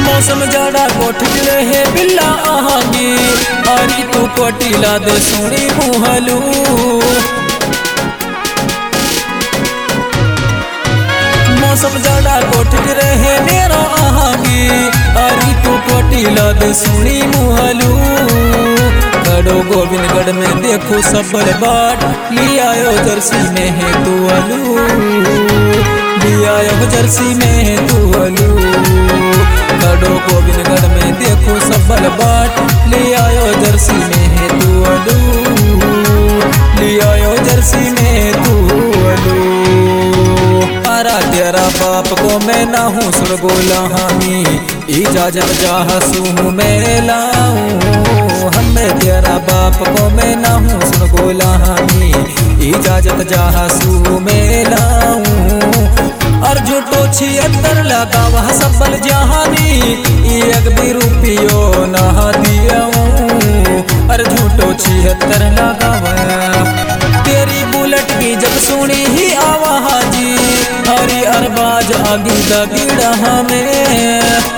मौसम जाड़ा कोठ रहे बिल्ला आहागी अरी तू कोटिला दे सोनी मुहलू मौसम जाड़ा कोठ रहे मेरा आहागी अरी तू कोटिला दे सोनी मुहलू खड़ो गोविंदगढ़ में देखो सबल बाट लिया जर्सी में है तू अलू लिया जर्सी में है तू अलू खड़ो गोविंदगढ़ में देखो सबल बाट लिया जर्सी में है तू अलू लिया जर्सी में तू अलू अरा तेरा बाप को मैं ना हूँ सुरगोला हामी इजाजत जहासू मैं लाऊं हमें तेरा बाप को मैं ना हूँ सुरगोला हामी इजाजत जहासू मैं लाऊं और झूठो 76 लगा वह सबल जहानी एक भी रुपियो ना दियाऊं और झूठो 76 लगा तेरी बुलेट की जब सुनी ही आवाजी हरी अरबाज आगी दगीड़ा हमें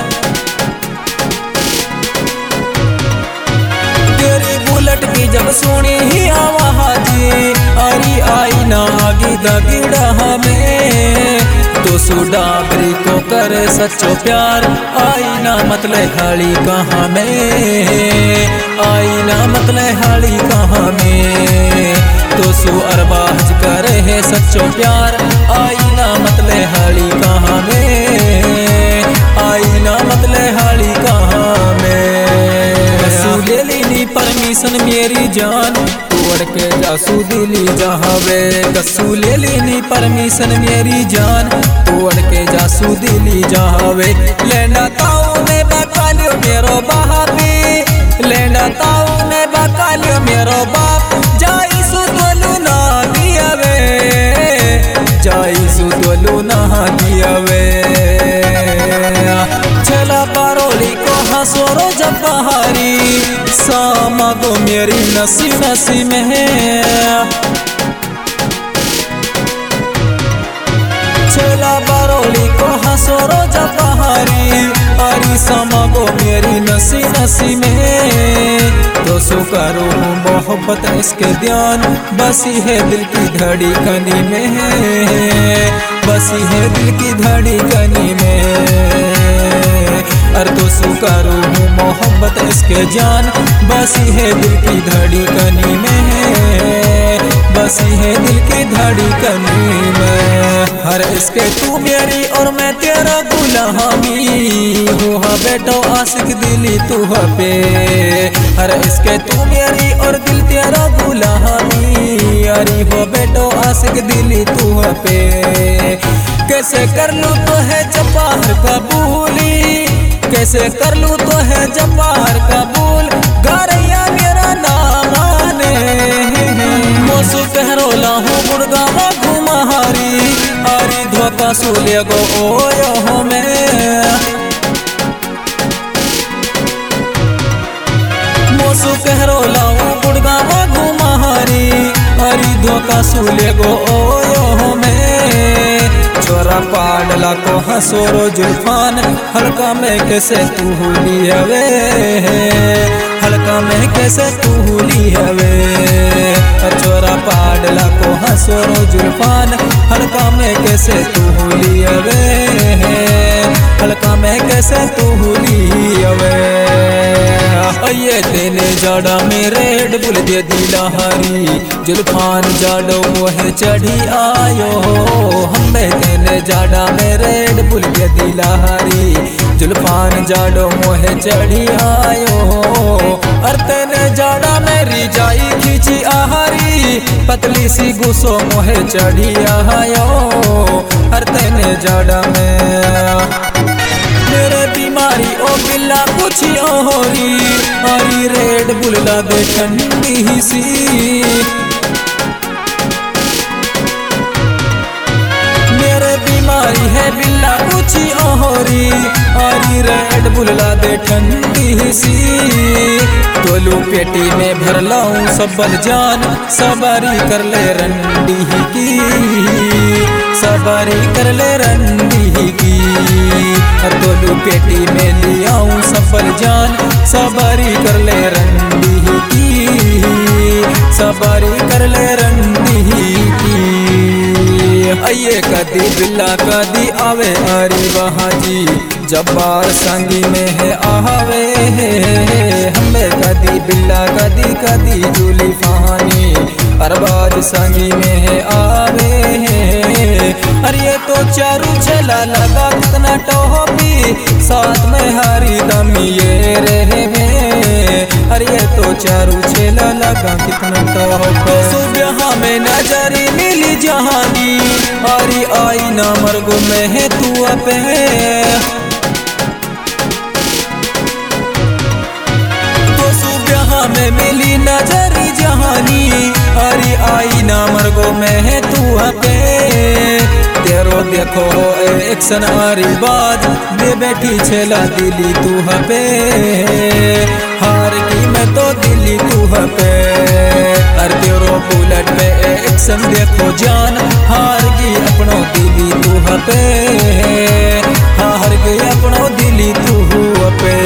तेरी बुलेट की जब सुनी ही आवाजी हरी आई ना आगी दगीड़ा हमें तो सुडाबरी को करे सच्चो प्यार आई ना मतले हाली कहाँ में आई ना मतले हाली कहाँ में तो सु अरबाज करे है सच्चो प्यार आई ना मतले हाली कहाँ में आई ना मतले हाली कहाँ में ले लीनी परमिशन मेरी जान तोड़ के जासू दिली जहावे गस्सू ले लीनी परमिशन मेरी जान तोड़ के जासू दिली जहावे लेना ताऊ ने बकालियो मेरो बापी लेना ताऊ ने बकालियो मेरो बाप जाई सुतलू ना दियावे जाई सुतलू ना दियावे चला पारोली को हंसोरो जब बहारी सामा गो मेरी नसी नसी में चला बारोली को हंसोरो जब बहारी अरी सामा गो मेरी नसी नसी में तो सुकरो मोहब्बत इसके ध्यान बसी है दिल की धड़कनी में बसी है दिल की धड़कनी में अर तो सुकरो मोहब्बत इसके जान बसी है दिल की धड़कनी में बसी है दिल की धड़कनी में हर इसके तू मेरी और मैं तेरा गुलामी हो हा बेटो आशिक दिली तू पे हर इसके तू मेरी और दिल तेरा गुलामी अरे हो बेटो आशिक दिली तू पे कैसे कर लूँ तो है जबार कबूली कैसे कर लूँ तो है जबार कबूल गारिया मेरा नाम आने मोसू कहरोला हूँ गुड़गावा घुमारी अरे धोखा सूले गो ओयो हो मैं मोसू कहरोला हूँ गुड़गावा घुमारी अरे धोखा सूले गो ओयो हो मैं छोरा पाडला को हंसोरो जुल्फान हल्का में कैसे तू हुली हवे हल्का में कैसे तू हुली हवे छोरा पाडला को हंसोरो जुल्फान हल्का में कैसे तू हुली हवे हल्का में कैसे तू हुली हवे ये तेने जाड़ा में रेड बुल दे दिला हरी जुल्फान जाड़ो मोहे चढ़ी आयो हमें तेने जाड़ा में रेड बुल दे दिला हरी जुल्फान जाड़ो मोहे चढ़ी आयो और तेने जाड़ा में रिजाई खींची आहारी पतली सी गुस्सो मोहे चढ़ी आयो और तेने जाड़ा में मेरे बीमारी ओ बिल्ला कुछ ओहरी हरी रेड बुल्ला दे ठंडी सी मेरे बीमारी है बिल्ला कुछ ओहरी हरी रेड बुल्ला दे ठंडी सी तोलू पेटी में भर लाऊं सबल जान सवारी कर ले रंडी की सवारी कर ले रंडी की तोलू पेटी में लिया संभल जान, सवारी कर ले रंडी की, सवारी कर ले रंडी की। आइए कदी बिल्ला कदी आवे अरे वहाँ जी, जब्बार संगी में है आवे हमें कदी बिल्ला कदी कदी जूली फहानी, अरबाज संगी में है आवे। अरे तो चारू चला लगा कितना टोपी, साथ में हरी दम ये रहे में। अरे तो चारू चला लगा कितना टोपी, सुबह में नजरी मिली जहानी, अरे आई ना मरगो में है तू अपे। तो सुबह में मिली नजरी जहानी, अरे आई ना मरगो में है तू अपे। तेरो देखो एक सनारी बाज दे बैठी छेला दिली तू हपे, हार की मैं तो दिली तू हपे। अरे तेरो बुलेट में एक सन देखो जान, हार की अपनो दिली तू हपे, हार की अपनो दिली तू हपे।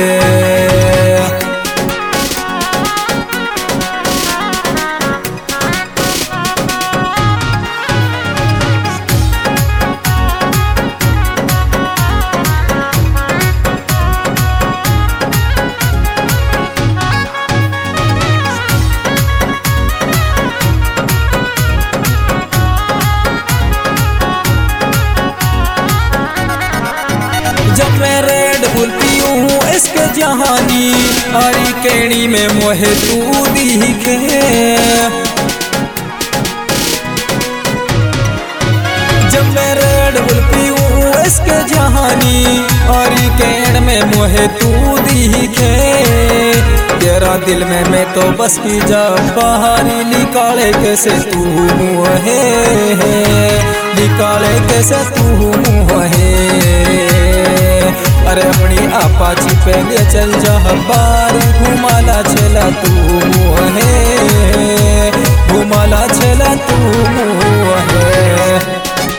जब मैं रेड बुल पीऊँ हूँ इसके जहानी, अरे केड़ी में मोहे तू दिखे। जब मैं रेड बुल पीऊँ हूँ इसके जहानी, अरे केड़ में मोहे तू दिखे। तेरा दिल में मैं तो बस की जा बाहरी, निकाले कैसे तू है, निकाले कैसे तू है। अरे अपनी आपाची पहले चल जा बार, घुमाला छेला तू है, घुमाला छेला तू है।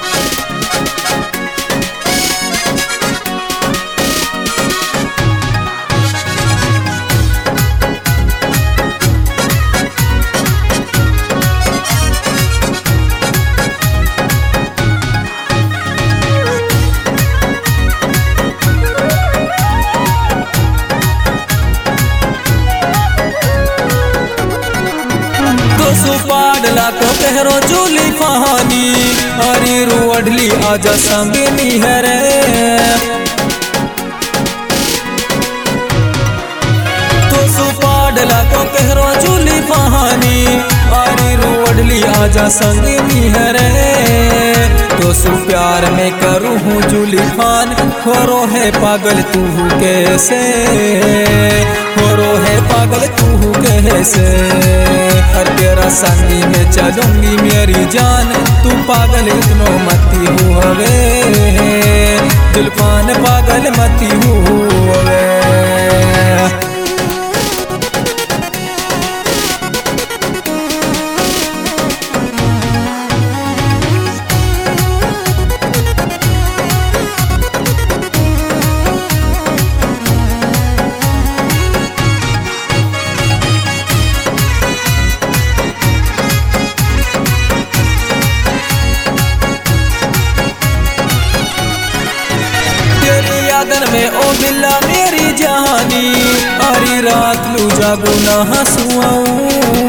सुपाडला को कहरो जूली फहानी, अरे रुअडली आजा संगिनी है रे। तो सुपाडला को कहरो जूली फहानी, अरे रुअडली आजा संगिनी है रे। तो सु प्यार में करूँ हूँ जूली फान, खोरो है पागल तू कैसे, खोरो है पागल तू कैसे। हर तेरा संगी में चलूंगी मेरी जान, तू पागल इतनो मती हुए, जुल्फान पागल मती हुए। में ओ बिल्ला मेरी जहानी, अरे रात लू जागू ना हंसुआऊं।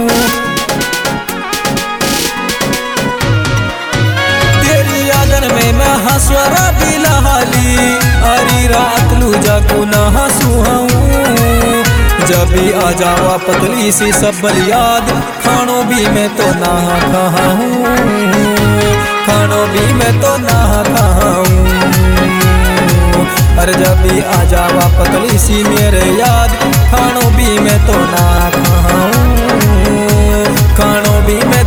तेरी यादन में मैं हंसवरा बिला हाली, अरे रात लू जागू ना हंसुआऊं। जब भी आ जावा पतली सी सब्बल याद, खानों भी मैं तो ना खाऊं, खानों भी मैं तो ना खाऊं। अरे जब भी आ जावा पतली सी मेरे याद, खानों भी मैं तो ना खाऊं, खानों भी मैं